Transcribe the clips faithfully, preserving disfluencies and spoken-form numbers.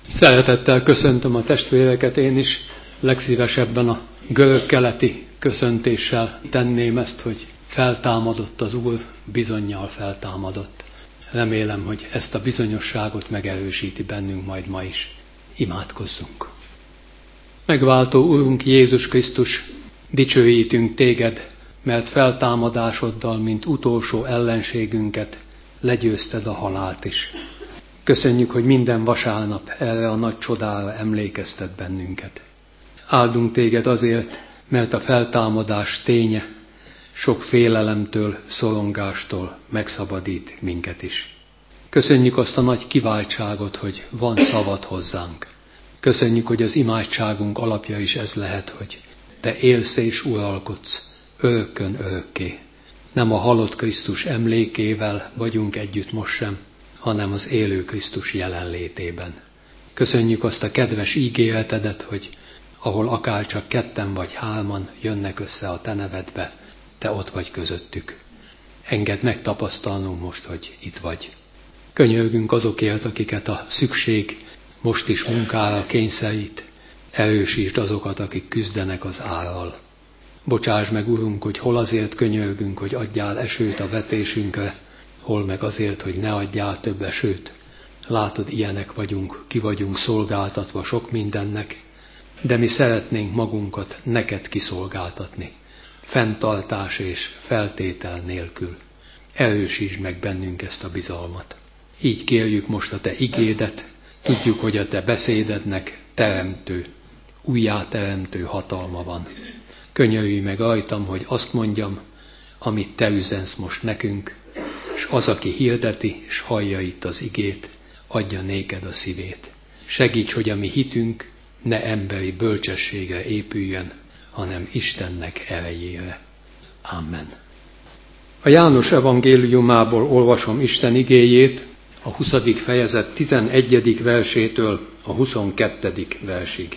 Szeretettel köszöntöm a testvéreket, én is legszívesebben a görög-keleti köszöntéssel tenném ezt, hogy feltámadott az Úr, bizonnyal feltámadott. Remélem, hogy ezt a bizonyosságot megerősíti bennünk majd ma is. Imádkozzunk. Megváltó Urunk Jézus Krisztus, dicsőítünk Téged, mert feltámadásoddal, mint utolsó ellenségünket legyőzted a halált is. Köszönjük, hogy minden vasárnap erre a nagy csodára emlékeztet bennünket. Áldunk Téged azért, mert a feltámadás ténye sok félelemtől, szorongástól megszabadít minket is. Köszönjük azt a nagy kiváltságot, hogy van szavad hozzánk. Köszönjük, hogy az imádságunk alapja is ez lehet, hogy Te élsz és uralkodsz örökkön örökké. Nem a halott Krisztus emlékével vagyunk együtt most sem, hanem az élő Krisztus jelenlétében. Köszönjük azt a kedves ígéretedet, hogy ahol akárcsak ketten vagy hárman jönnek össze a Te nevedbe, Te ott vagy közöttük. Engedd megtapasztalnunk most, hogy itt vagy. Könyörgünk azokért, akiket a szükség most is munkára kényszerít. Erősítsd azokat, akik küzdenek az árral. Bocsáss meg, Urunk, hogy hol azért könyörgünk, hogy adjál esőt a vetésünkre, hol meg azért, hogy ne adjál több esőt. Látod, ilyenek vagyunk, ki vagyunk szolgáltatva sok mindennek, de mi szeretnénk magunkat neked kiszolgáltatni, fenntartás és feltétel nélkül. Erősítsd meg bennünk ezt a bizalmat. Így kérjük most a Te igédet, tudjuk, hogy a Te beszédednek teremtő, újjáteremtő hatalma van. Könyörülj meg rajtam, hogy azt mondjam, amit Te üzensz most nekünk, és az, aki hirdeti, és hallja itt az igét, adja néked a szívét. Segíts, hogy a mi hitünk ne emberi bölcsességre épüljön, hanem Istennek erejére. Amen. A János evangéliumából olvasom Isten igéjét, a huszadik fejezet tizenegyedik versétől a huszonkettedik versig.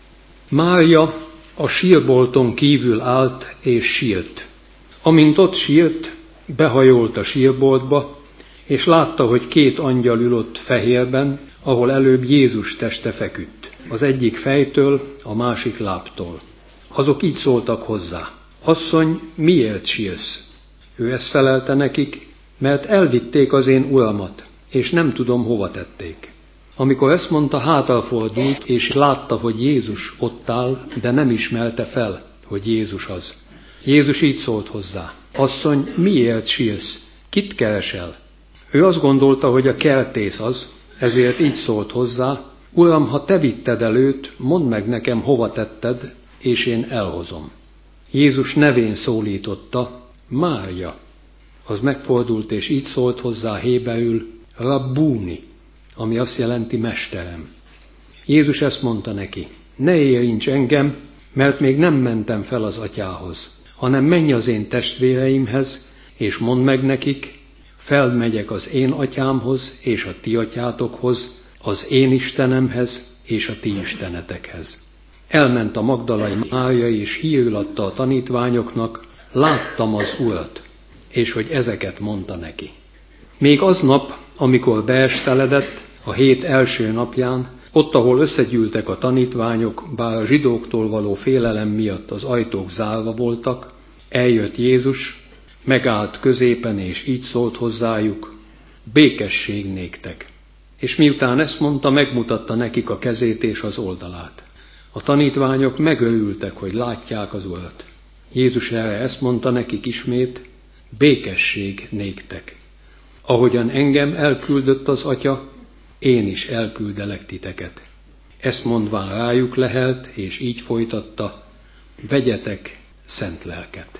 Mária a sírbolton kívül állt és sírt. Amint ott sírt, behajolt a sírboltba, és látta, hogy két angyal ül ott fehérben, ahol előbb Jézus teste feküdt, az egyik fejtől, a másik lábtól. Azok így szóltak hozzá: Asszony, miért sírsz? Ő ezt felelte nekik: mert elvitték az én uramat, és nem tudom, hova tették. Amikor ezt mondta, hátrafordult, és látta, hogy Jézus ott áll, de nem ismerte fel, hogy Jézus az. Jézus így szólt hozzá: Asszony, miért sírsz? Kit keresel? Ő azt gondolta, hogy a kertész az, ezért így szólt hozzá: Uram, ha te vitted el őt, mondd meg nekem, hova tetted, és én elhozom. Jézus nevén szólította: Mária. Az megfordult, és így szólt hozzá héberül: Rabbúni, ami azt jelenti mesterem. Jézus ezt mondta neki: Ne érints engem, mert még nem mentem fel az atyához, hanem menj az én testvéreimhez, és mondd meg nekik: felmegyek az én atyámhoz és a ti atyátokhoz, az én Istenemhez és a ti istenetekhez. Elment a magdalai Mária, és hírül adta a tanítványoknak: láttam az Urat, és hogy ezeket mondta neki. Még aznap, amikor beesteledett, a hét első napján, ott, ahol összegyűltek a tanítványok, bár a zsidóktól való félelem miatt az ajtók zárva voltak, eljött Jézus, megállt középen, és így szólt hozzájuk: békesség néktek. És miután ezt mondta, megmutatta nekik a kezét és az oldalát. A tanítványok megörültek, hogy látják az Urat. Jézus erre ezt mondta nekik ismét: békesség néktek. Ahogyan engem elküldött az Atya, én is elküldelek titeket. Ezt mondván rájuk lehelt, és így folytatta: vegyetek szent lelket.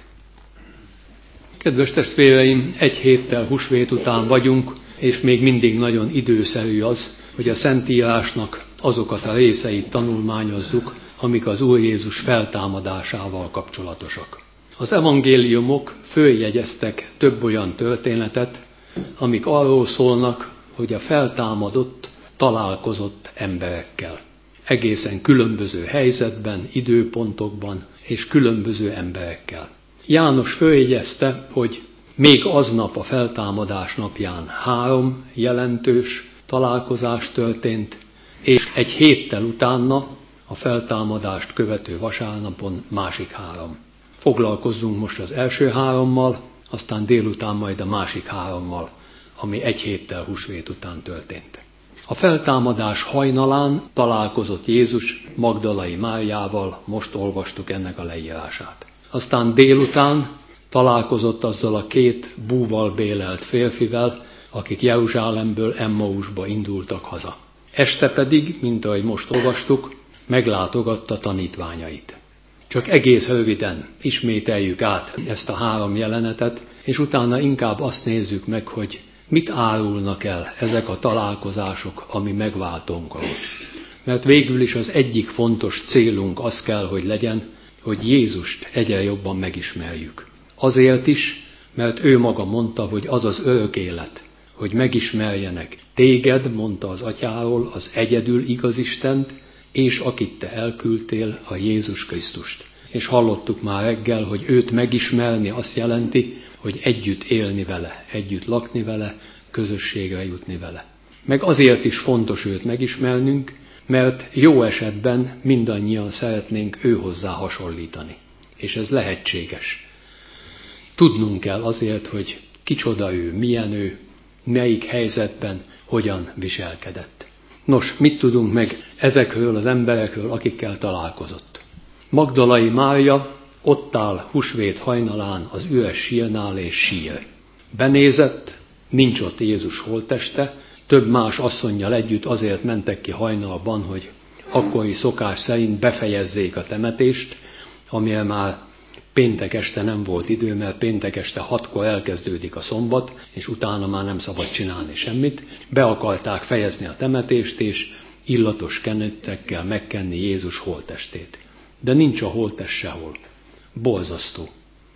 Kedves testvéreim, egy héttel húsvét után vagyunk, és még mindig nagyon időszerű az, hogy a Szentírásnak azokat a részeit tanulmányozzuk, amik az Úr Jézus feltámadásával kapcsolatosak. Az evangéliumok följegyeztek több olyan történetet, amik arról szólnak, hogy a feltámadott találkozott emberekkel. Egészen különböző helyzetben, időpontokban és különböző emberekkel. János följegyezte, hogy még aznap a feltámadás napján három jelentős találkozás történt, és egy héttel utána a feltámadást követő vasárnapon másik három. Foglalkozzunk most az első hárommal, aztán délután majd a másik hárommal, ami egy héttel húsvét után történt. A feltámadás hajnalán találkozott Jézus Magdalai Máriával, most olvastuk ennek a leírását. Aztán délután találkozott azzal a két búval bélelt férfivel, akik Jeruzsálemből Emmausba indultak haza. Este pedig, mint ahogy most olvastuk, meglátogatta tanítványait. Csak egész röviden ismételjük át ezt a három jelenetet, és utána inkább azt nézzük meg, hogy mit árulnak el ezek a találkozások, ami megváltónk volt. Mert végül is az egyik fontos célunk az kell, hogy legyen, hogy Jézust egyre jobban megismerjük. Azért is, mert ő maga mondta, hogy az az örök élet, hogy megismerjenek téged, mondta az atyáról, az egyedül igaz Istent, és akit te elküldtél, a Jézus Krisztust. És hallottuk már reggel, hogy őt megismerni azt jelenti, hogy együtt élni vele, együtt lakni vele, közösségre jutni vele. Meg azért is fontos őt megismernünk, mert jó esetben mindannyian szeretnénk ő hozzá hasonlítani. És ez lehetséges. Tudnunk kell azért, hogy kicsoda ő, milyen ő, melyik helyzetben hogyan viselkedett. Nos, mit tudunk meg ezekről az emberekről, akikkel találkozott? Magdalai Mária ott áll húsvét hajnalán az üres sírnál és sír. Benézett, nincs ott Jézus holtteste, több más asszonnyal együtt azért mentek ki hajnalban, hogy akkori szokás szerint befejezzék a temetést, amire már péntek este nem volt idő, mert péntek este hatkor elkezdődik a szombat, és utána már nem szabad csinálni semmit. Be akarták fejezni a temetést, és illatos kenettekkel megkenni Jézus holttestét. De nincs a holttest sehol. Borzasztó.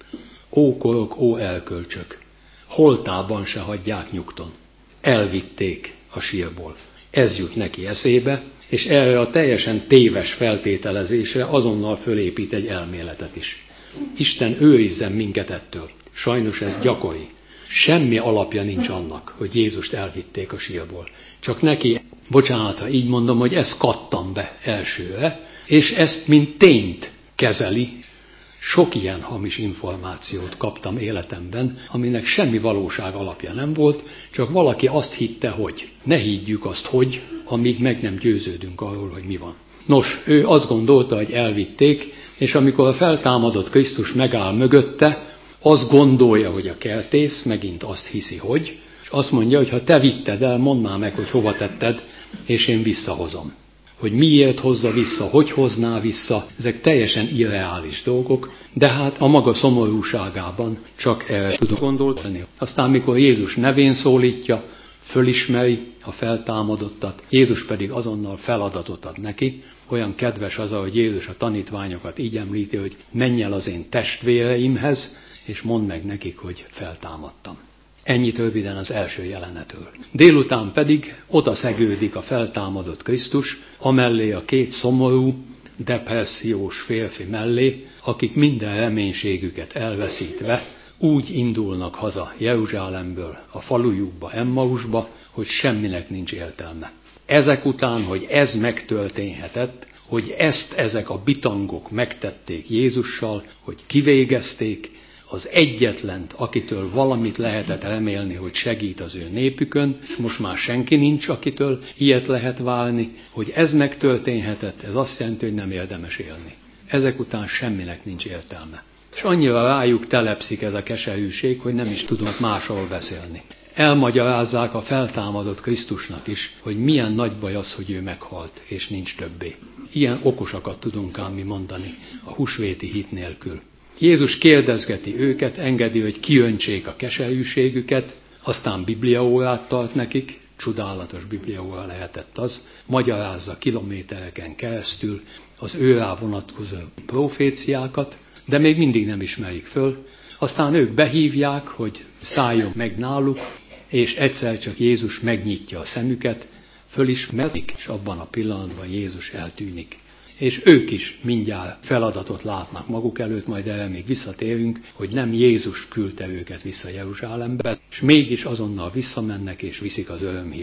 Ó korok, ó elkölcsök. Holtában se hagyják nyugton. Elvitték a sírból. Ez jut neki eszébe, és erre a teljesen téves feltételezésre azonnal fölépít egy elméletet is. Isten őrizzen minket ettől. Sajnos ez gyakori. Semmi alapja nincs annak, hogy Jézust elvitték a sírból. Csak neki, bocsánat, ha így mondom, hogy ezt kattam be elsőre, és ezt mint tényt kezeli. Sok ilyen hamis információt kaptam életemben, aminek semmi valóság alapja nem volt, csak valaki azt hitte, hogy. Ne higgyük azt, hogy, amíg meg nem győződünk arról, hogy mi van. Nos, ő azt gondolta, hogy elvitték, és amikor a feltámadott Krisztus megáll mögötte, azt gondolja, hogy a kertész megint azt hiszi, hogy, és azt mondja, hogy ha te vitted el, mondd már meg, hogy hova tetted, és én visszahozom. Hogy miért hozza vissza, hogy hozná vissza, ezek teljesen irreális dolgok, de hát a maga szomorúságában csak erre tudok gondolni. Aztán, mikor Jézus nevén szólítja, fölismeri a feltámadottat, Jézus pedig azonnal feladatot ad neki. Olyan kedves az, hogy Jézus a tanítványokat így említi, hogy menj el az én testvéreimhez, és mondd meg nekik, hogy feltámadtam. Ennyit röviden az első jelenetről. Délután pedig oda szegődik a feltámadott Krisztus, amellé a két szomorú, depressziós férfi mellé, akik minden reménységüket elveszítve úgy indulnak haza Jeruzsálemből a falujukba, Emmausba, hogy semminek nincs értelme. Ezek után, hogy ez megtörténhetett, hogy ezt ezek a bitangok megtették Jézussal, hogy kivégezték, az egyetlent, akitől valamit lehetett remélni, hogy segít az ő népükön, és most már senki nincs, akitől ilyet lehet várni, hogy ez megtörténhetett, ez azt jelenti, hogy nem érdemes élni. Ezek után semminek nincs értelme. És annyira rájuk telepszik ez a keserűség, hogy nem is tudunk másról beszélni. Elmagyarázzák a feltámadott Krisztusnak is, hogy milyen nagy baj az, hogy ő meghalt, és nincs többé. Ilyen okosakat tudunk ám mi mondani a húsvéti hit nélkül. Jézus kérdezgeti őket, engedi, hogy kiöntsék a keserűségüket, aztán bibliaórát tart nekik, csodálatos bibliaóra lehetett az, magyarázza kilométereken keresztül az őrá vonatkozó proféciákat, de még mindig nem ismerik föl. Aztán ők behívják, hogy szálljon meg náluk, és egyszer csak Jézus megnyitja a szemüket, fölismerik, és abban a pillanatban Jézus eltűnik. És ők is mindjárt feladatot látnak maguk előtt, majd erre még visszatérünk, hogy nem Jézus küldte őket vissza Jeruzsálembe, és mégis azonnal visszamennek és viszik az örömhírt.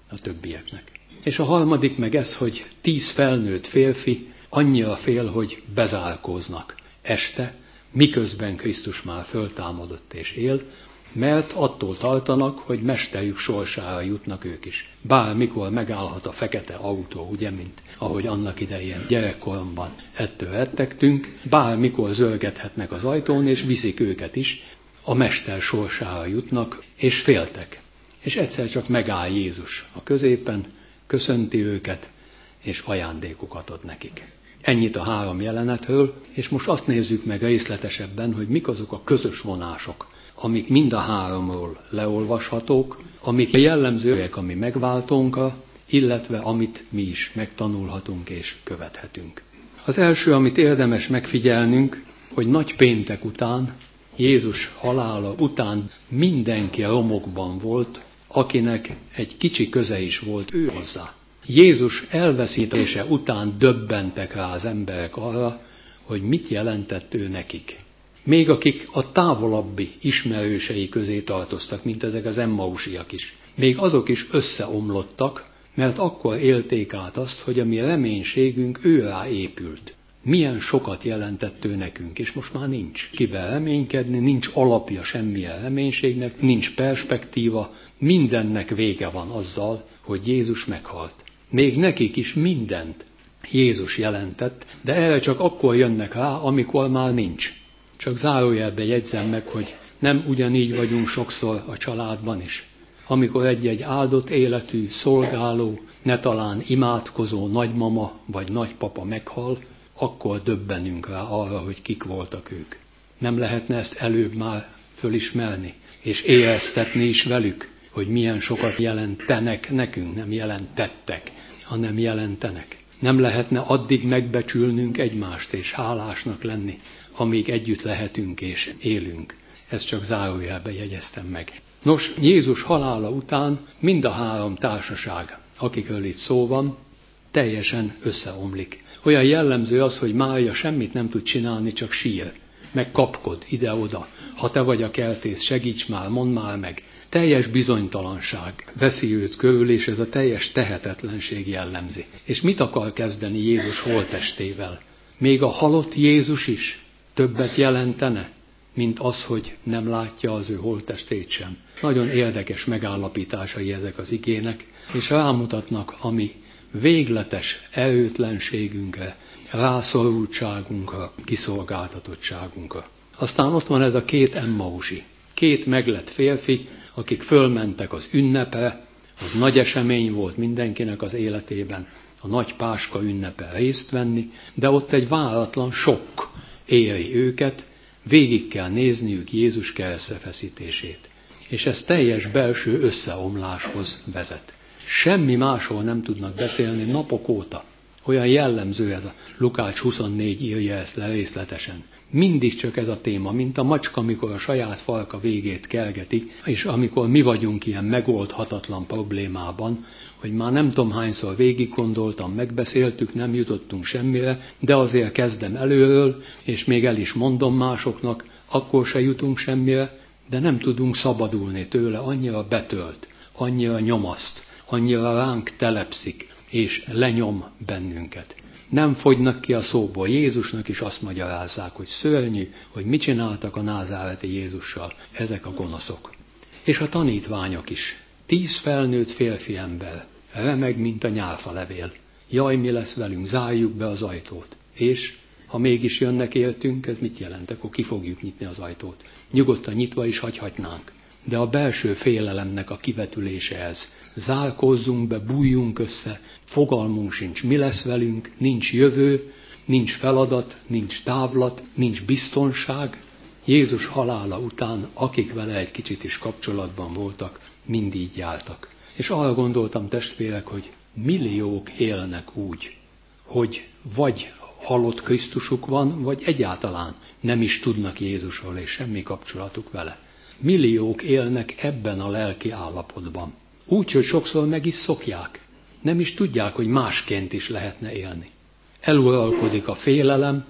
a többieknek. És a harmadik meg ez, hogy tíz felnőtt férfi annyira fél, hogy bezárkóznak este, miközben Krisztus már föltámadott és él, mert attól tartanak, hogy mesterjük sorsára jutnak ők is. Bármikor megállhat a fekete autó, ugye, mint ahogy annak idején gyerekkoromban ettől rettegtünk, bármikor zörgethetnek az ajtón, és viszik őket is, a mester sorsára jutnak, és féltek. És egyszer csak megáll Jézus a középen, köszönti őket, és ajándékokat ad nekik. Ennyit a három jelenetről, és most azt nézzük meg részletesebben, hogy mik azok a közös vonások, amik mind a háromról leolvashatók, amik jellemzőek a mi megváltónkra, illetve amit mi is megtanulhatunk és követhetünk. Az első, amit érdemes megfigyelnünk, hogy nagy péntek után, Jézus halála után mindenki romokban volt, akinek egy kicsi köze is volt ő hozzá. Jézus elveszítése után döbbentek rá az emberek arra, hogy mit jelentett ő nekik. Még akik a távolabbi ismerősei közé tartoztak, mint ezek az emmausiak is. Még azok is összeomlottak, mert akkor élték át azt, hogy a mi reménységünk őrá épült. Milyen sokat jelentett ő nekünk, és most már nincs kivel reménykedni, nincs alapja semmilyen reménységnek, nincs perspektíva, mindennek vége van azzal, hogy Jézus meghalt. Még nekik is mindent Jézus jelentett, de erre csak akkor jönnek rá, amikor már nincs. Csak zárójelbe jegyzem meg, hogy nem ugyanígy vagyunk sokszor a családban is. Amikor egy-egy áldott életű, szolgáló, ne talán imádkozó nagymama vagy nagypapa meghal, akkor döbbenünk rá arra, hogy kik voltak ők. Nem lehetne ezt előbb már fölismerni, és éreztetni is velük, hogy milyen sokat jelentenek nekünk, nem jelentettek, hanem jelentenek. Nem lehetne addig megbecsülnünk egymást és hálásnak lenni, amíg együtt lehetünk és élünk. Ezt csak zárójelbe jegyeztem meg. Nos, Jézus halála után mind a három társaság, akikről itt szó van, teljesen összeomlik. Olyan jellemző az, hogy Mária semmit nem tud csinálni, csak sír, meg kapkod ide-oda. Ha te vagy a kertész, segíts már, mondd már meg. Teljes bizonytalanság veszi őt körül, és ez a teljes tehetetlenség jellemzi. És mit akar kezdeni Jézus holttestével? Még a halott Jézus is többet jelentene, mint az, hogy nem látja az ő holttestét sem. Nagyon érdekes megállapításai ezek az igének, és rámutatnak a mi végletes erőtlenségünkre, rászorultságunkra, kiszolgáltatottságunkra. Aztán ott van ez a két emmausi, két meglett férfi, akik fölmentek az ünnepre, az nagy esemény volt mindenkinek az életében, a nagy Páska ünnepen részt venni, de ott egy váratlan sokk éri őket, végig kell nézniük Jézus keresztfeszítését. És ez teljes belső összeomláshoz vezet. Semmi másról nem tudnak beszélni napok óta. Olyan jellemző ez a Lukács huszonnégy írja ezt le részletesen. Mindig csak ez a téma, mint a macska, amikor a saját farka végét kergeti, és amikor mi vagyunk ilyen megoldhatatlan problémában, hogy már nem tudom hányszor végig gondoltam, megbeszéltük, nem jutottunk semmire, de azért kezdem előről, és még el is mondom másoknak, akkor se jutunk semmire, de nem tudunk szabadulni tőle, annyira betölt, annyira nyomaszt, annyira ránk telepszik, és lenyom bennünket. Nem fogynak ki a szóból. Jézusnak is azt magyarázzák, hogy szörnyű, hogy mit csináltak a názáreti Jézussal ezek a gonoszok. És a tanítványok is. Tíz felnőtt férfi ember, remeg, mint a nyálfalevél. Jaj, mi lesz velünk, zárjuk be az ajtót. És ha mégis jönnek értünk, ez mit jelent? Akkor ki fogjuk nyitni az ajtót. Nyugodtan nyitva is hagyhatnánk. De a belső félelemnek a kivetülése ez. Zárkózzunk be, bújjunk össze, fogalmunk sincs, mi lesz velünk, nincs jövő, nincs feladat, nincs távlat, nincs biztonság. Jézus halála után, akik vele egy kicsit is kapcsolatban voltak, mind így jártak. És arra gondoltam, testvérek, hogy milliók élnek úgy, hogy vagy halott Krisztusuk van, vagy egyáltalán nem is tudnak Jézusról, és semmi kapcsolatuk vele. Milliók élnek ebben a lelki állapotban. Úgy, hogy sokszor meg is szokják. Nem is tudják, hogy másként is lehetne élni. Eluralkodik a félelem,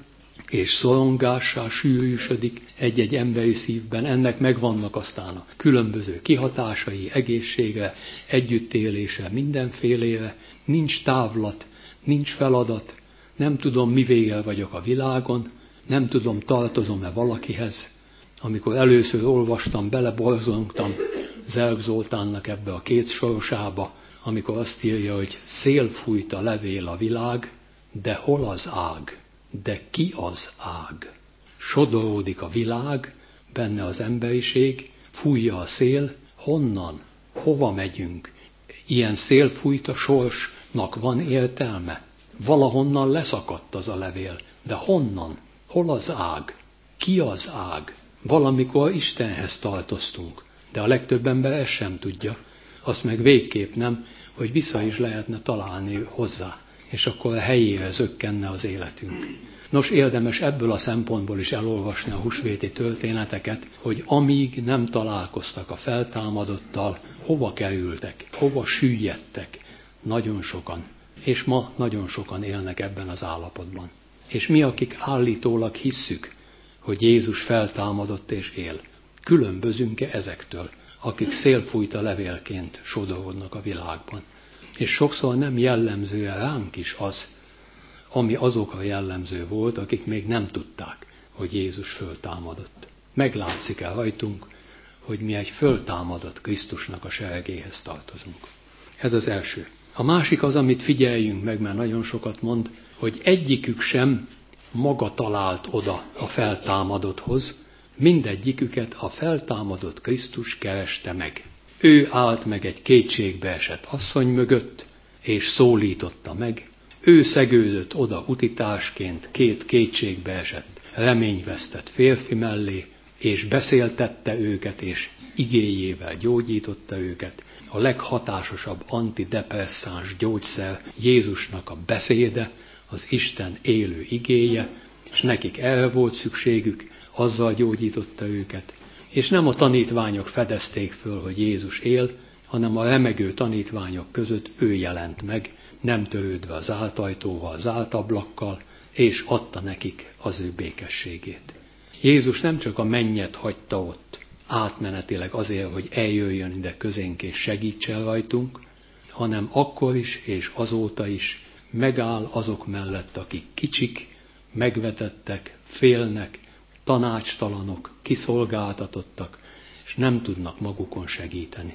és szorongássá sűrűsödik egy-egy emberi szívben. Ennek megvannak aztán a különböző kihatásai egészségre, együttélésre, mindenfélére. Nincs távlat, nincs feladat, nem tudom, mivéggel vagyok a világon, nem tudom, tartozom-e valakihez. Amikor először olvastam, beleborzongtam Zelk Zoltánnak ebbe a két sorosába, amikor azt írja, hogy szél fújt a levél a világ, de hol az ág? De ki az ág? Sodoródik a világ, benne az emberiség, fújja a szél, honnan? Hova megyünk? Ilyen szél fújt a sorsnak van értelme? Valahonnan leszakadt az a levél, de honnan? Hol az ág? Ki az ág? Valamikor Istenhez tartoztunk, de a legtöbb ember ezt sem tudja. Azt meg végképp nem, hogy vissza is lehetne találni hozzá, és akkor a helyére zökkenne az életünk. Nos, érdemes ebből a szempontból is elolvasni a húsvéti történeteket, hogy amíg nem találkoztak a feltámadottal, hova kerültek, hova süllyedtek. Nagyon sokan. És ma nagyon sokan élnek ebben az állapotban. És mi, akik állítólag hisszük, hogy Jézus feltámadott és él, különbözünk-e ezektől, akik szélfújta levélként sodorodnak a világban. És sokszor nem jellemző ránk is az, ami azokra jellemző volt, akik még nem tudták, hogy Jézus föltámadott. Meglátszik-e rajtunk, hogy mi egy föltámadott Krisztusnak a seregéhez tartozunk. Ez az első. A másik az, amit figyeljünk meg, mert nagyon sokat mond, hogy egyikük sem maga talált oda a feltámadotthoz, mindegyiküket a feltámadott Krisztus kereste meg. Ő állt meg egy kétségbeesett asszony mögött, és szólította meg. Ő szegődött oda utitásként két kétségbeesett, reményvesztett férfi mellé, és beszéltette őket, és igéjével gyógyította őket. A leghatásosabb antidepresszáns gyógyszer Jézusnak a beszéde, az Isten élő igéje, és nekik erre volt szükségük, azzal gyógyította őket. És nem a tanítványok fedezték föl, hogy Jézus él, hanem a remegő tanítványok között ő jelent meg, nem törődve az zárt ajtóval, zárt ablakkal, és adta nekik az ő békességét. Jézus nem csak a mennyet hagyta ott, átmenetileg azért, hogy eljöjjön ide közénk és segítsen rajtunk, hanem akkor is és azóta is megáll azok mellett, akik kicsik, megvetettek, félnek, tanácstalanok, kiszolgáltatottak, és nem tudnak magukon segíteni.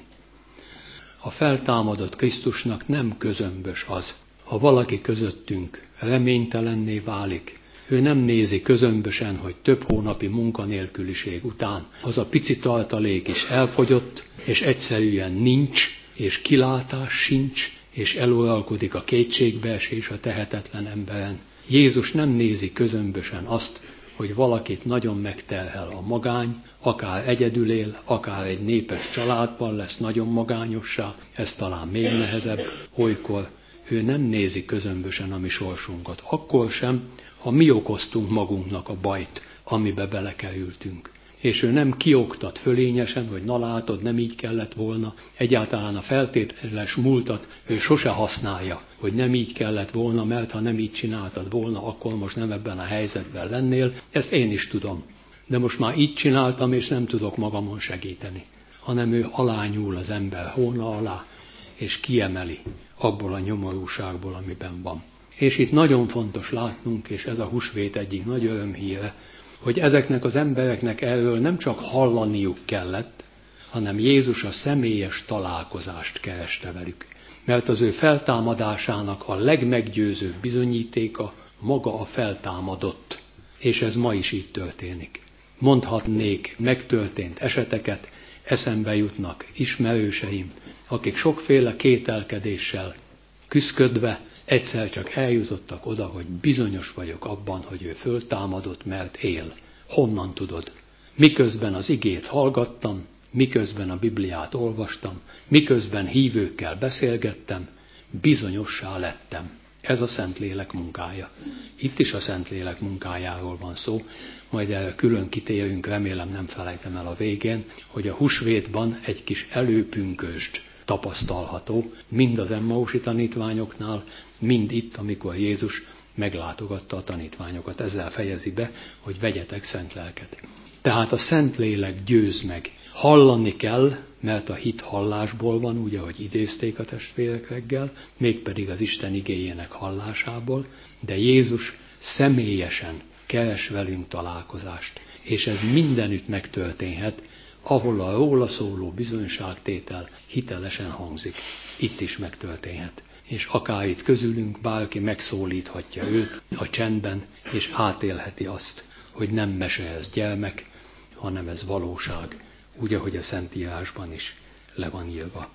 A feltámadott Krisztusnak nem közömbös az, ha valaki közöttünk reménytelenné válik, ő nem nézi közömbösen, hogy több hónapi munkanélküliség után az a pici tartalék is elfogyott, és egyszerűen nincs, és kilátás sincs, és eluralkodik a kétségbeesés a tehetetlen emberen. Jézus nem nézi közömbösen azt, hogy valakit nagyon megterhel a magány, akár egyedül él, akár egy népes családban lesz nagyon magányossá, ez talán még nehezebb olykor. Ő nem nézi közömbösen a mi sorsunkat, akkor sem, ha mi okoztunk magunknak a bajt, amibe belekerültünk. És ő nem kioktat fölényesen, hogy na látod, nem így kellett volna. Egyáltalán a feltételes múltat ő sose használja, hogy nem így kellett volna, mert ha nem így csináltad volna, akkor most nem ebben a helyzetben lennél. Ezt én is tudom. De most már így csináltam, és nem tudok magamon segíteni. Hanem ő alányúl az ember hóna alá, és kiemeli abból a nyomorúságból, amiben van. És itt nagyon fontos látnunk, és ez a húsvét egyik nagy örömhíre, hogy ezeknek az embereknek erről nem csak hallaniuk kellett, hanem Jézus a személyes találkozást kereste velük. Mert az ő feltámadásának a legmeggyőzőbb bizonyítéka maga a feltámadott. És ez ma is így történik. Mondhatnék megtörtént eseteket, eszembe jutnak ismerőseim, akik sokféle kételkedéssel küszködve egyszer csak eljutottak oda, hogy bizonyos vagyok abban, hogy ő föltámadott, mert él. Honnan tudod? Miközben az igét hallgattam, miközben a Bibliát olvastam, miközben hívőkkel beszélgettem, bizonyossá lettem. Ez a Szentlélek munkája. Itt is a Szentlélek munkájáról van szó, majd erre külön kitérünk, remélem nem felejtem el a végén, hogy a húsvétban egy kis előpünkösd tapasztalható, mind az emmausi tanítványoknál, mind itt, amikor Jézus meglátogatta a tanítványokat. Ezzel fejezi be, hogy vegyetek szent lelket. Tehát a Szentlélek győz meg. Hallani kell, mert a hit hallásból van, úgy, ahogy idézték a testvérek reggel, mégpedig az Isten igéjének hallásából, de Jézus személyesen keres velünk találkozást. És ez mindenütt megtörténhet, ahol a róla szóló bizonyságtétel hitelesen hangzik. Itt is megtörténhet. És akár itt közülünk bárki megszólíthatja őt a csendben, és átélheti azt, hogy nem mese ez gyermek, hanem ez valóság, úgy, ahogy a Szentírásban is le van írva.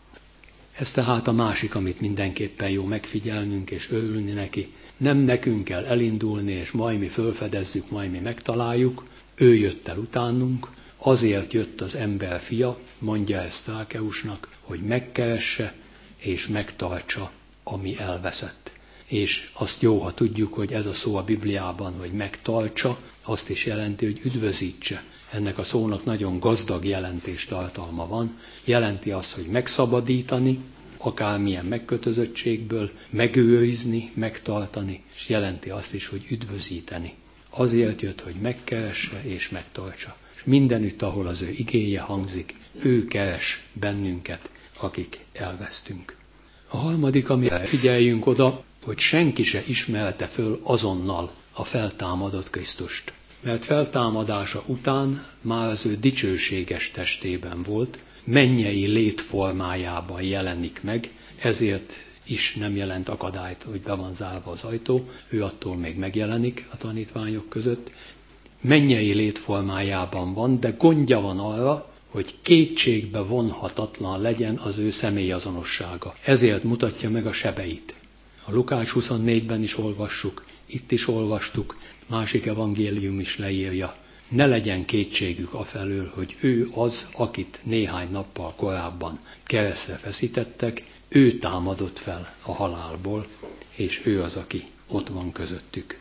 Ez tehát a másik, amit mindenképpen jó megfigyelnünk és örülni neki. Nem nekünk kell elindulni, és majd mi fölfedezzük, majd mi megtaláljuk. Ő jött el utánunk, azért jött az ember fia, mondja ezt Zákeusnak, hogy megkeresse és megtartsa, ami elveszett. És azt jó, ha tudjuk, hogy ez a szó a Bibliában, hogy megtartsa, azt is jelenti, hogy üdvözítse. Ennek a szónak nagyon gazdag jelentéstartalma van. Jelenti azt, hogy megszabadítani, akármilyen megkötözöttségből, megőrizni, megtartani, és jelenti azt is, hogy üdvözíteni. Azért jött, hogy megkeresse és megtartsa. És mindenütt, ahol az ő igéje hangzik, ő keres bennünket, akik elvesztünk. A harmadik, amire figyeljünk oda, hogy senki se ismerte föl azonnal a feltámadott Krisztust. Mert feltámadása után már az ő dicsőséges testében volt, mennyei létformájában jelenik meg, ezért is nem jelent akadályt, hogy be van zárva az ajtó, ő attól még megjelenik a tanítványok között. Mennyei létformájában van, de gondja van arra, hogy kétségbe vonhatatlan legyen az ő személyazonossága. Ezért mutatja meg a sebeit. A Lukács huszonnégyben is olvassuk, itt is olvastuk, másik evangélium is leírja. Ne legyen kétségük afelől, hogy ő az, akit néhány nappal korábban keresztre feszítettek, ő támadott fel a halálból, és ő az, aki ott van közöttük.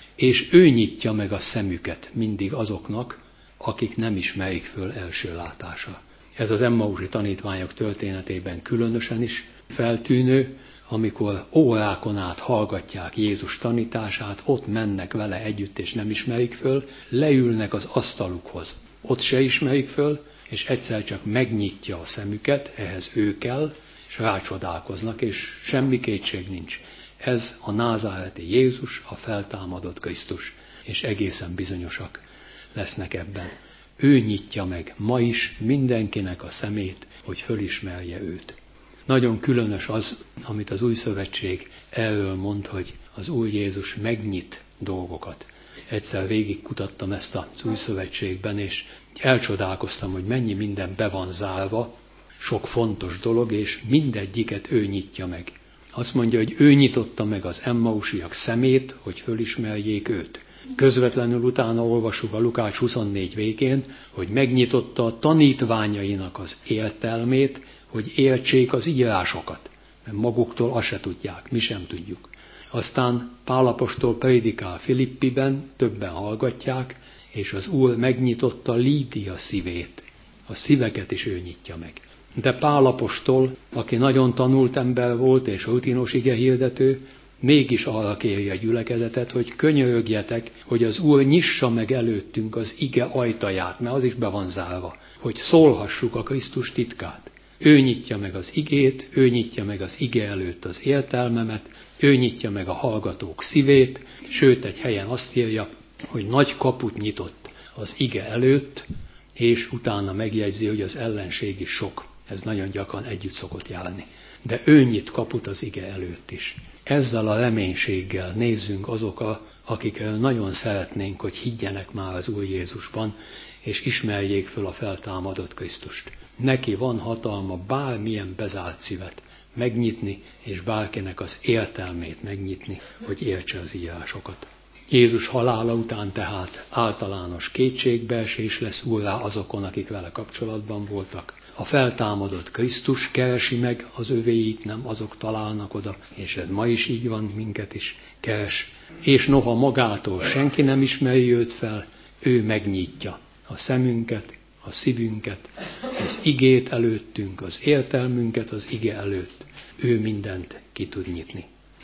És ő nyitja meg a szemüket mindig azoknak, akik nem ismerik föl első látásra. Ez az emmausi tanítványok történetében különösen is feltűnő, amikor órákon át hallgatják Jézus tanítását, ott mennek vele együtt és nem ismerik föl, leülnek az asztalukhoz, ott se ismerik föl, és egyszer csak megnyitja a szemüket, ehhez ő kell, és rácsodálkoznak, és semmi kétség nincs. Ez a názáreti Jézus, a feltámadott Krisztus, és egészen bizonyosak lesznek ebben. Ő nyitja meg ma is mindenkinek a szemét, hogy fölismerje őt. Nagyon különös az, amit az Új Szövetség erről mond, hogy az Úr Jézus megnyit dolgokat. Egyszer végigkutattam ezt az Új Szövetségben, és elcsodálkoztam, hogy mennyi minden be van zárva, sok fontos dolog, és mindegyiket ő nyitja meg. Azt mondja, hogy ő nyitotta meg az emmausiak szemét, hogy fölismerjék őt. Közvetlenül utána olvasjuk a Lukács huszonnégy végén, hogy megnyitotta a tanítványainak az értelmét, hogy értsék az írásokat. Mert maguktól azt se tudják, mi sem tudjuk. Aztán Pál apostol prédikál Filippiben, többen hallgatják, és az Úr megnyitotta Lídia szívét. A szíveket is ő nyitja meg. De Pál apostol, aki nagyon tanult ember volt és rutinos igehirdető, mégis arra kéri a gyülekezetet, hogy könyörögjetek, hogy az Úr nyissa meg előttünk az ige ajtaját, mert az is be van zárva, hogy szólhassuk a Krisztus titkát. Ő nyitja meg az igét, ő nyitja meg az ige előtt az értelmemet, ő nyitja meg a hallgatók szívét, sőt egy helyen azt írja, hogy nagy kaput nyitott az ige előtt, és utána megjegyzi, hogy az ellenség is sok. Ez nagyon gyakran együtt szokott járni. De ő nyit kaput az ige előtt is. Ezzel a reménységgel nézzünk azokra, akikről nagyon szeretnénk, hogy higgyenek már az Úr Jézusban, és ismerjék föl a feltámadott Krisztust. Neki van hatalma bármilyen bezárt szívet megnyitni, és bárkinek az értelmét megnyitni, hogy értse az írásokat. Jézus halála után tehát általános kétségbeesés lesz úrrá azokon, akik vele kapcsolatban voltak. A feltámadott Krisztus keresi meg az övéit, nem azok találnak oda, és ez ma is így van, minket is keres. És noha magától senki nem ismeri őt fel, ő megnyitja a szemünket, a szívünket, az igét előttünk, az értelmünket az ige előtt. Ő mindent ki tud nyitni.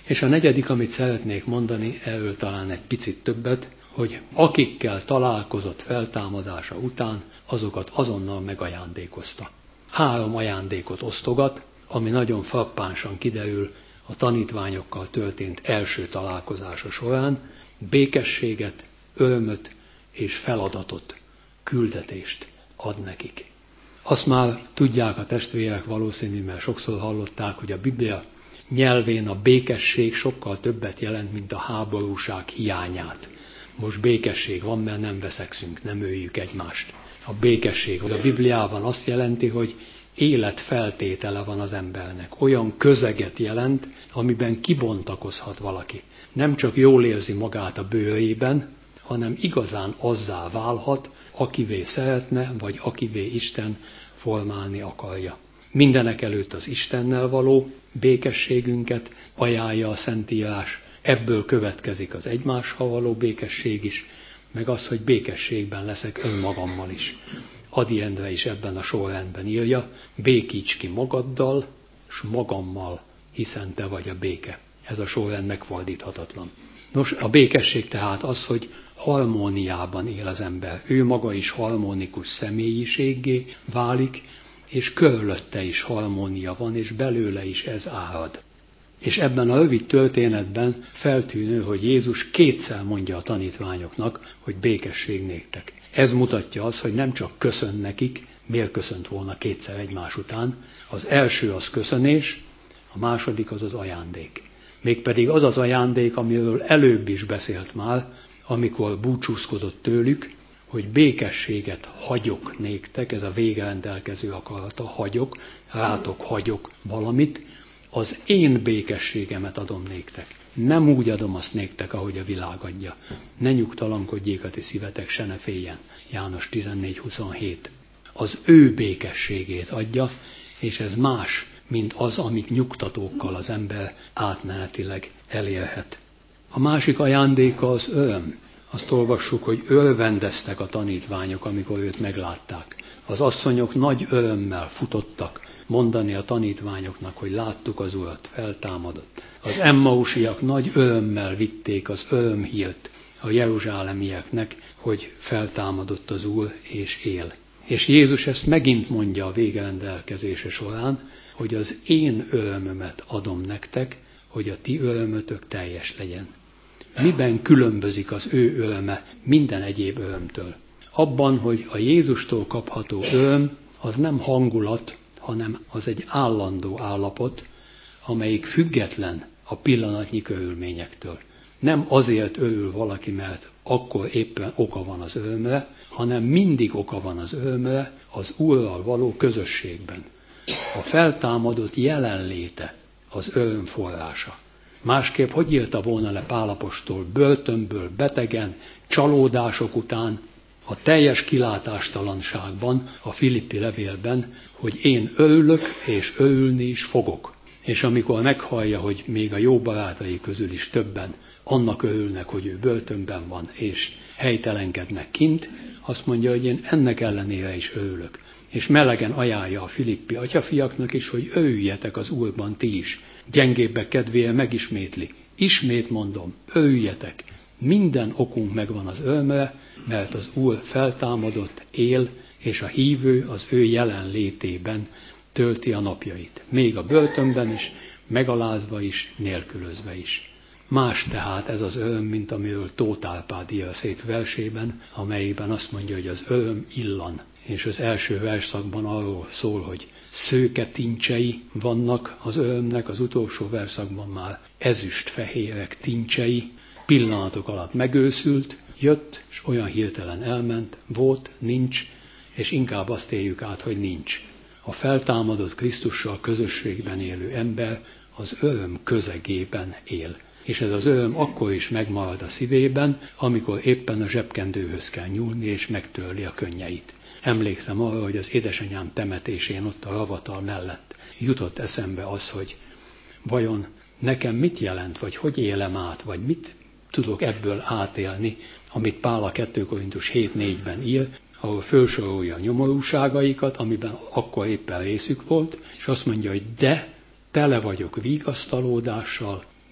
És a negyedik, amit szeretnék mondani, erről talán egy picit többet, hogy akikkel találkozott feltámadása után, azokat azonnal megajándékozta. Három ajándékot osztogat, ami nagyon frappánsan kiderül a tanítványokkal történt első találkozása során: békességet, örömöt és feladatot, küldetést ad nekik. Azt már tudják a testvérek valószínű, mert sokszor hallották, hogy a Biblia nyelvén a békesség sokkal többet jelent, mint a háborúság hiányát. Most békesség van, mert nem veszekszünk, nem öljük egymást. A békesség a Bibliában azt jelenti, hogy életfeltétele van az embernek. Olyan közeget jelent, amiben kibontakozhat valaki. Nem csak jól érzi magát a bőrében, hanem igazán azzá válhat, akivé szeretne, vagy akivé Isten formálni akarja. Mindenek előtt az Istennel való békességünket ajánlja a Szentírás, ebből következik az egymással való békesség is, meg az, hogy békességben leszek önmagammal is. Ady Endre is ebben a sorrendben írja: békíts ki magaddal, s magammal, hiszen te vagy a béke. Ez a sorrend megfordíthatatlan. Nos, a békesség tehát az, hogy harmóniában él az ember. Ő maga is harmonikus személyiséggé válik, és körülötte is harmónia van, és belőle is ez árad. És ebben a rövid történetben feltűnő, hogy Jézus kétszer mondja a tanítványoknak, hogy békesség néktek. Ez mutatja azt, hogy nem csak köszön nekik, miért köszönt volna kétszer egymás után. Az első az köszönés, a második az az ajándék. Mégpedig az az ajándék, amiről előbb is beszélt már, amikor búcsúzkodott tőlük, hogy békességet hagyok néktek, ez a végrendelkező akarata, hagyok, rátok hagyok valamit, az én békességemet adom néktek. Nem úgy adom azt néktek, ahogy a világ adja. Ne nyugtalankodjék a ti szívetek, se ne féljen. János tizennégy huszonhét. Az ő békességét adja, és ez más, mint az, amit nyugtatókkal az ember átmenetileg elérhet. A másik ajándéka az öröm. Azt olvassuk, hogy örvendeztek a tanítványok, amikor őt meglátták. Az asszonyok nagy örömmel futottak mondani a tanítványoknak, hogy láttuk az Urat, feltámadott. Az emmausiak nagy örömmel vitték az örömhírt a jeruzsálemieknek, hogy feltámadott az Úr és él. És Jézus ezt megint mondja a végrendelkezése során, hogy az én örömömet adom nektek, hogy a ti örömötök teljes legyen. Miben különbözik az ő öröme minden egyéb örömtől? Abban, hogy a Jézustól kapható öröm az nem hangulat, hanem az egy állandó állapot, amelyik független a pillanatnyi körülményektől. Nem azért örül valaki, mert akkor éppen oka van az örömre, hanem mindig oka van az örömre az Úrral való közösségben. A feltámadott jelenléte az öröm forrása. Másképp hogy írta volna le Pál apostol börtönből, betegen, csalódások után, a teljes kilátástalanságban, a Filippi levélben, hogy én örülök és örülni is fogok. És amikor meghallja, hogy még a jó barátai közül is többen annak örülnek, hogy ő börtönben van, és helytelenkednek kint, azt mondja, hogy én ennek ellenére is örülök. És melegen ajánlja a filippi atyafiaknak is, hogy örüljetek az Úrban ti is. Gyengébbek kedvére megismétli. Ismét mondom, örüljetek. Minden okunk megvan az örömre, mert az Úr feltámadott, él, és a hívő az ő jelenlétében tölti a napjait. Még a börtönben is, megalázva is, nélkülözve is. Más tehát ez az öröm, mint amiről Tóth Árpád ír a szép versében, amelyben azt mondja, hogy az öröm illan. És az első versszakban arról szól, hogy szőke tincsei vannak az örömnek, az utolsó versszakban már ezüstfehérek tincsei, pillanatok alatt megőszült, jött, és olyan hirtelen elment, volt, nincs, és inkább azt éljük át, hogy nincs. A feltámadott Krisztussal közösségben élő ember az öröm közegében él. És ez az öröm akkor is megmarad a szívében, amikor éppen a zsebkendőhöz kell nyúlni, és megtörli a könnyeit. Emlékszem arra, hogy az édesanyám temetésén ott a ravatal mellett jutott eszembe az, hogy vajon nekem mit jelent, vagy hogy élem át, vagy mit tudok ebből átélni, amit Pál a kettő Korintus hét négyben ír, ahol felsorolja a nyomorúságaikat, amiben akkor éppen részük volt, és azt mondja, hogy de tele vagyok vigasztalódással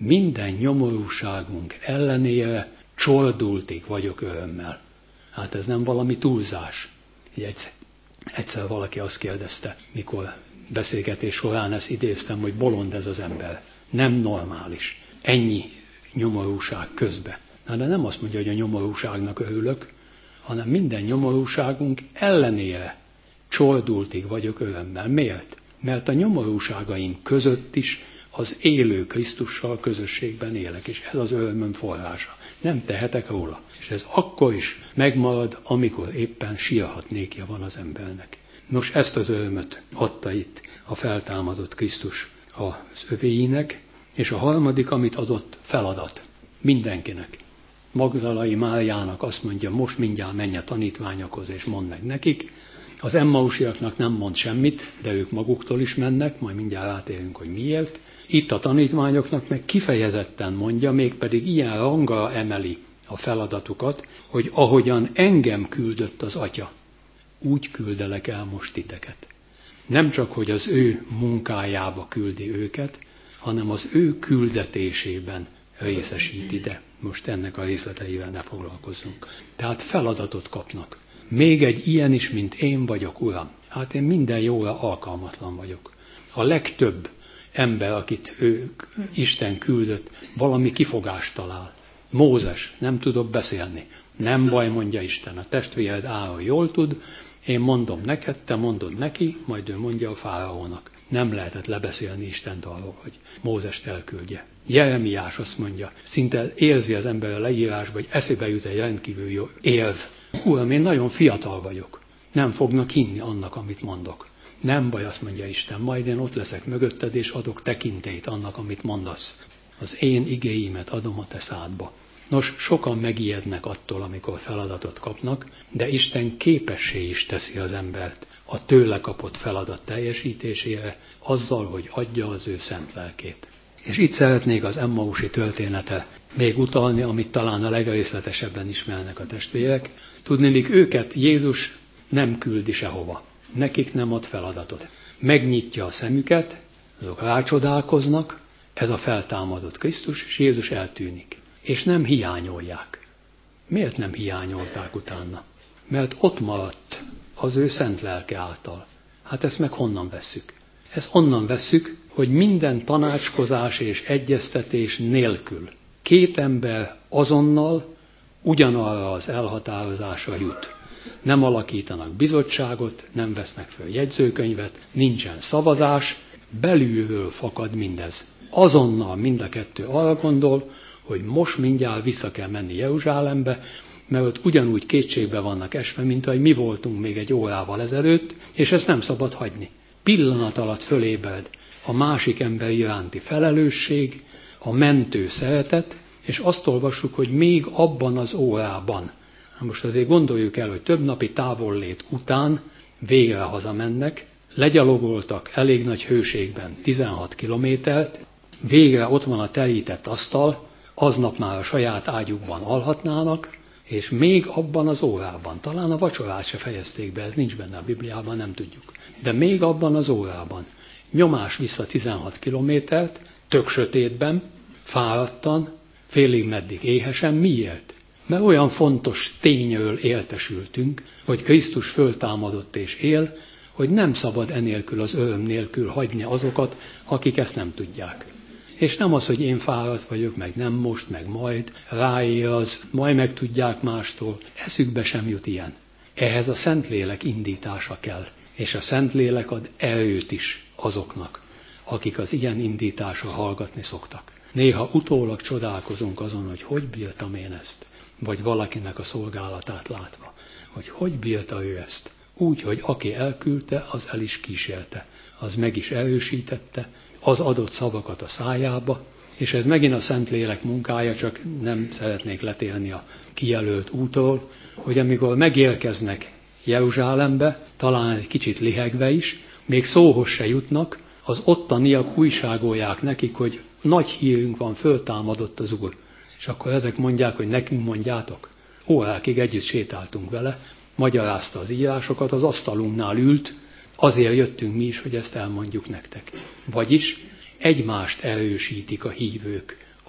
minden nyomorúságunk ellenére csordultig vagyok örömmel. Hát ez nem valami túlzás. Egyszer, egyszer valaki azt kérdezte, mikor beszélgetés során ezt idéztem, hogy bolond ez az ember. Nem normális. Ennyi nyomorúság közben. Na, de nem azt mondja, hogy a nyomorúságnak örülök, hanem minden nyomorúságunk ellenére csordultig vagyok örömmel. Miért? Mert a nyomorúságaim között is az élő Krisztussal közösségben élek, és ez az örömöm forrása. Nem tehetek róla. És ez akkor is megmarad, amikor éppen sírhatnékja van az embernek. Nos, ezt az örömöt adta itt a feltámadott Krisztus az övéinek, és a harmadik, amit adott, feladat. Mindenkinek. Magdalai Máriának azt mondja, most mindjárt menj a tanítványokhoz, és mondd meg nekik. Az emmausiaknak nem mond semmit, de ők maguktól is mennek, majd mindjárt rátérünk, hogy miért. Itt a tanítványoknak meg kifejezetten mondja, mégpedig ilyen rangra emeli a feladatukat, hogy ahogyan engem küldött az Atya, úgy küldelek el most titeket. Nem csak, hogy az ő munkájába küldi őket, hanem az ő küldetésében részesít ide. Most ennek a részleteivel ne foglalkozzunk. Tehát feladatot kapnak. Még egy ilyen is, mint én vagyok, Uram. Hát én minden jóra alkalmatlan vagyok. A legtöbb ember, akit ő, Isten küldött, valami kifogást talál. Mózes, nem tudok beszélni. Nem baj, mondja Isten, a testvéred Áron jól tud, én mondom neked, te mondod neki, majd ő mondja a fáraónak. Nem lehetett lebeszélni Istent arról, hogy Mózest elküldje. Jeremiás azt mondja, szinte érzi az ember a leírásban, hogy eszébe jut egy rendkívül jó érv. Uram, én nagyon fiatal vagyok. Nem fognak hinni annak, amit mondok. Nem baj, azt mondja Isten, majd én ott leszek mögötted, és adok tekintélyt annak, amit mondasz. Az én igéimet adom a te szádba. Nos, sokan megijednek attól, amikor feladatot kapnak, de Isten képessé is teszi az embert a tőle kapott feladat teljesítésére, azzal, hogy adja az ő szent lelkét. És itt szeretnék az emmausi története még utalni, amit talán a legrészletesebben ismernek a testvérek. Tudniillik, őket Jézus nem küldi sehova. Nekik nem ad feladatot. Megnyitja a szemüket, azok rácsodálkoznak, ez a feltámadott Krisztus, és Jézus eltűnik. És nem hiányolják. Miért nem hiányolták utána? Mert ott maradt az ő szent lelke által. Hát ezt meg honnan vesszük? Ezt onnan vesszük, hogy minden tanácskozás és egyeztetés nélkül két ember azonnal ugyanarra az elhatározásra jut. Nem alakítanak bizottságot, nem vesznek föl jegyzőkönyvet, nincsen szavazás, belülről fakad mindez. Azonnal mind a kettő arra gondol, hogy most mindjárt vissza kell menni Jeruzsálembe, mert ott ugyanúgy kétségbe vannak esve, mint ahogy mi voltunk még egy órával ezelőtt, és ezt nem szabad hagyni. Pillanat alatt fölébred a másik ember iránti felelősség, a mentő szeretet, és azt olvassuk, hogy még abban az órában. Most azért gondoljuk el, hogy több napi távollét után végre hazamennek, legyalogoltak elég nagy hőségben tizenhat kilométert, végre ott van a telített asztal, aznap már a saját ágyukban alhatnának, és még abban az órában, talán a vacsorát se fejezték be, ez nincs benne a Bibliában, nem tudjuk. De még abban az órában nyomás vissza tizenhat kilométert, tök sötétben, fáradtan, félig meddig éhesen. Miért? Mert olyan fontos tényről éltesültünk, hogy Krisztus föltámadott és él, hogy nem szabad enélkül az öröm nélkül hagyni azokat, akik ezt nem tudják. És nem az, hogy én fáradt vagyok, meg nem most, meg majd, ráér az, majd megtudják mástól, eszükbe sem jut ilyen. Ehhez a Szentlélek indítása kell, és a Szentlélek ad erőt is azoknak, akik az ilyen indításra hallgatni szoktak. Néha utólag csodálkozunk azon, hogy hogy bírtam én ezt, vagy valakinek a szolgálatát látva, hogy hogy bírta ő ezt. Úgy, hogy aki elküldte, az el is kísérte, az meg is erősítette, az adott szavakat a szájába, és ez megint a Szentlélek munkája, csak nem szeretnék letérni a kijelölt útról, hogy amikor megérkeznek Jeruzsálembe, talán egy kicsit lihegve is, még szóhoz se jutnak, az ottaniak újságolják nekik, hogy nagy hírünk van, föltámadott az Úr. És akkor ezek mondják, hogy nekünk mondjátok. Órákig együtt sétáltunk vele, magyarázta az írásokat, az asztalunknál ült, azért jöttünk mi is, hogy ezt elmondjuk nektek. Vagyis egymást erősítik a hívők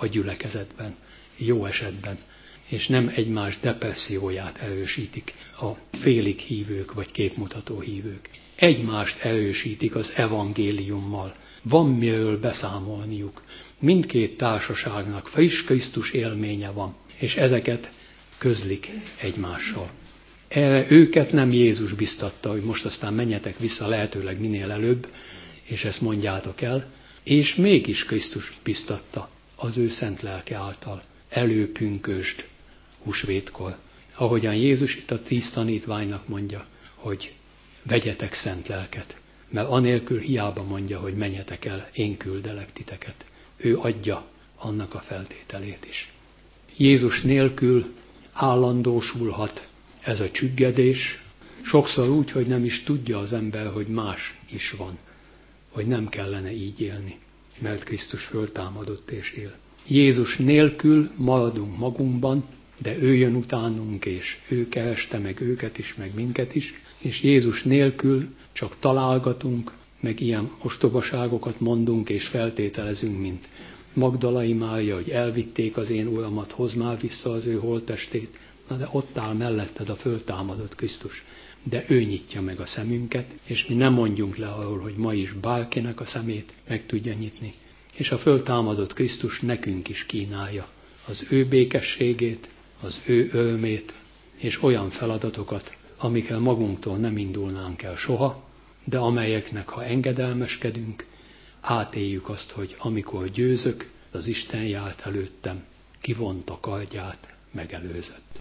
a gyülekezetben, jó esetben, és nem egymás depresszióját erősítik a félig hívők vagy képmutató hívők. Egymást erősítik az evangéliummal. Van miről beszámolniuk. Mindkét társaságnak friss Krisztus élménye van, és ezeket közlik egymással. Erre őket nem Jézus biztatta, hogy most aztán menjetek vissza lehetőleg minél előbb, és ezt mondjátok el, és mégis Krisztus biztatta az ő szent lelke által. Előpünkösd húsvétkor. Ahogyan Jézus itt a tíz tanítványnak mondja, hogy vegyetek szent lelket, mert anélkül hiába mondja, hogy menjetek el, én küldelek titeket. Ő adja annak a feltételét is. Jézus nélkül állandósulhat ez a csüggedés, sokszor úgy, hogy nem is tudja az ember, hogy más is van, hogy nem kellene így élni, mert Krisztus föltámadott és él. Jézus nélkül maradunk magunkban, de ő jön utánunk, és ő kereste meg őket is, meg minket is, és Jézus nélkül csak találgatunk, meg ilyen ostobaságokat mondunk és feltételezünk, mint Magdalai Mária, hogy elvitték az én uramat, hozd már vissza az ő holttestét. Na de ott áll melletted a föltámadott Krisztus. De ő nyitja meg a szemünket, és mi nem mondjunk le arról, hogy ma is bárkinek a szemét meg tudja nyitni. És a föltámadott Krisztus nekünk is kínálja az ő békességét, az ő örömét, és olyan feladatokat, amikkel magunktól nem indulnánk el soha, de amelyeknek, ha engedelmeskedünk, átéljük azt, hogy amikor győzök, az Isten járt előttem, kivonta kardját, megelőzött.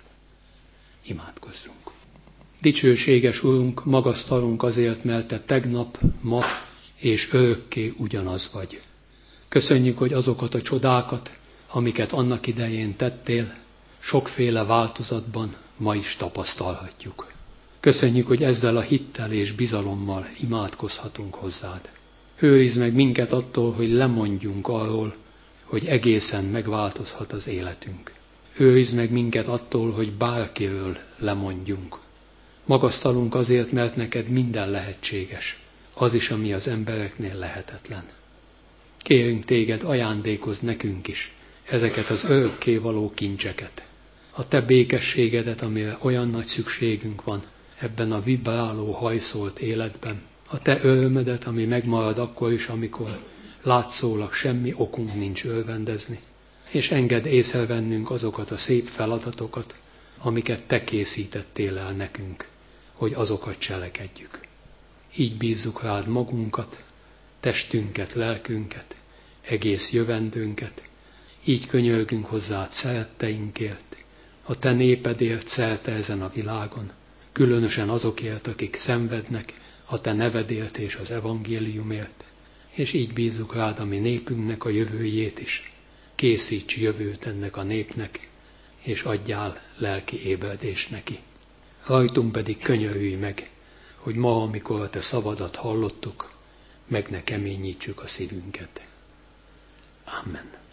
Imádkozzunk. Dicsőséges Urunk, magasztalunk azért, mert Te tegnap, ma és örökké ugyanaz vagy. Köszönjük, hogy azokat a csodákat, amiket annak idején tettél, sokféle változatban ma is tapasztalhatjuk. Köszönjük, hogy ezzel a hittel és bizalommal imádkozhatunk hozzád. Őrizd meg minket attól, hogy lemondjunk arról, hogy egészen megváltozhat az életünk. Őrizd meg minket attól, hogy bárkiről lemondjunk. Magasztalunk azért, mert neked minden lehetséges, az is, ami az embereknél lehetetlen. Kérünk téged, ajándékozz nekünk is ezeket az örökkévaló kincseket. A te békességedet, amire olyan nagy szükségünk van ebben a vibráló, hajszolt életben. A te örömedet, ami megmarad akkor is, amikor látszólag semmi okunk nincs örvendezni. És engedd észrevennünk azokat a szép feladatokat, amiket te készítettél el nekünk, hogy azokat cselekedjük. Így bízzuk rád magunkat, testünket, lelkünket, egész jövendőnket. Így könyörgünk hozzád szeretteinkért, a te népedért szerte ezen a világon, különösen azokért, akik szenvednek a te nevedért és az evangéliumért, és így bízzuk rád a mi népünknek a jövőjét is. Készíts jövőt ennek a népnek, és adjál lelki ébredést neki. Rajtunk pedig könyörülj meg, hogy ma, amikor a te szavadat hallottuk, meg ne keményítsük a szívünket. Amen.